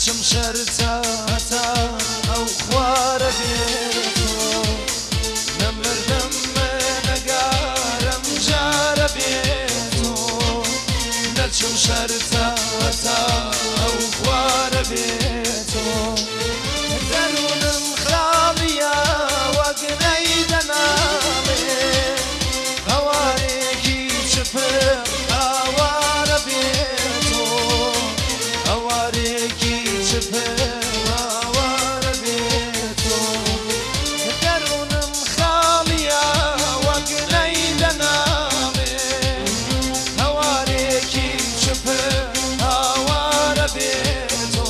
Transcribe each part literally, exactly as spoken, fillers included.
نەچم شەرچە هەتا ئەو خوارە بێتۆ نەمردم نەگارم جارە بێتۆ نەچم شەرچە هەتا ئەو خوارە بێتۆ دەروونم خراڵیە وەک نەیدەناڵێ هەوارێکی چپر ئاوارە بێتۆ هەوارێکی چپر ئاوارە بێتۆ دەروونم خاڵیە وەک نەیدەناڵێ هەوارێکی چپر ئاوارە بێتۆ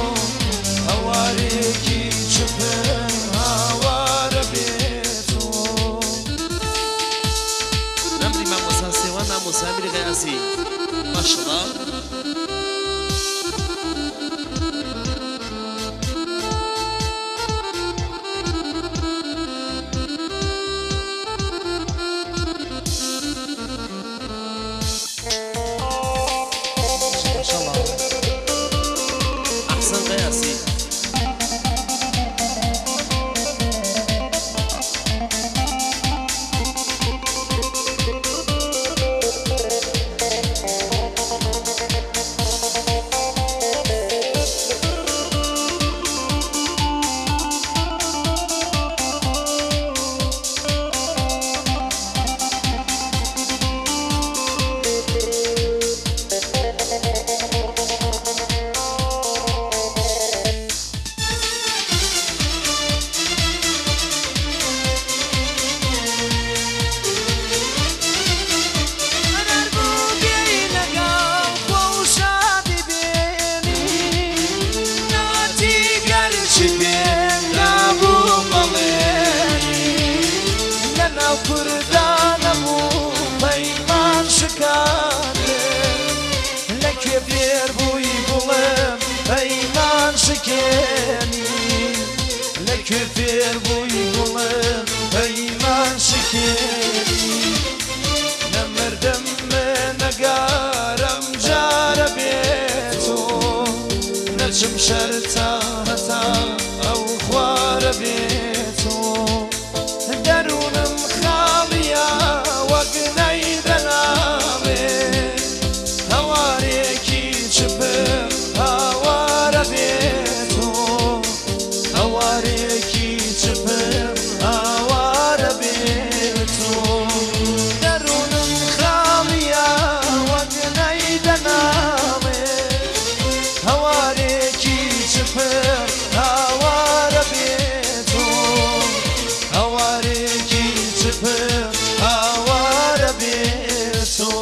هەوارێکی چپر ئاوارە بێتۆ نمری مامۆستا سێوان مامۆستا ئەمیری غەیاسی ماشەڵڵا أحسن غياسي لەکوێ فێر بووی بڵێم پەیمان شکێنی لەکوێ فێر بووی بڵێم پەیمان شکێنی نەمردم نەگارم جارە بێتۆ نەچم شەرچە هەتا ئەو خوارە بێتۆ دەروونم خاڵیە وەک نەیدەناڵێ هەوارێکی چپر ئاوارە بێتۆ هەوارێکی چپر ئاوارە بێتۆ دەروونم خاڵیە وەک نەیدەناڵێ هەوارێکی چپر ئاوارە بێتۆ هەوارێکی چپر ئاوارە بێتۆ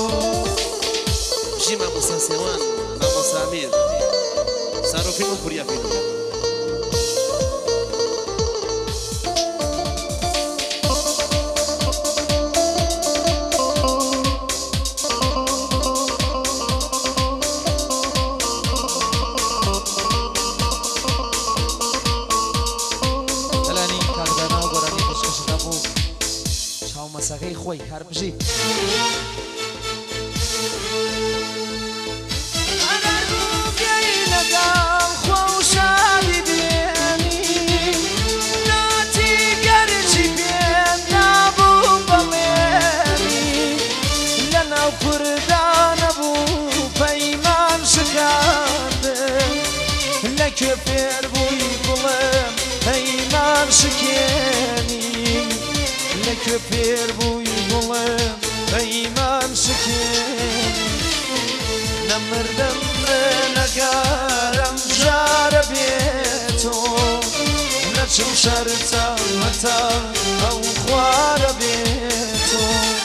بژی مامۆستا سێوان مامۆستا ئەمیر ساڕۆفین و پوریا فێنم دەلانی کاردانا و گۆرانی پشکەشەکە بوو چاومەسەکەی خۆی هەر بژی لەکوێ فێر بووی بڵێم پەیمان شکێنی لەکوێ فێر بووی بڵێم پەیمان شکێنی نەمردم نەگارم جارە بێتۆ نەچم شەرچە هەتا ئەو خوارە بێتۆ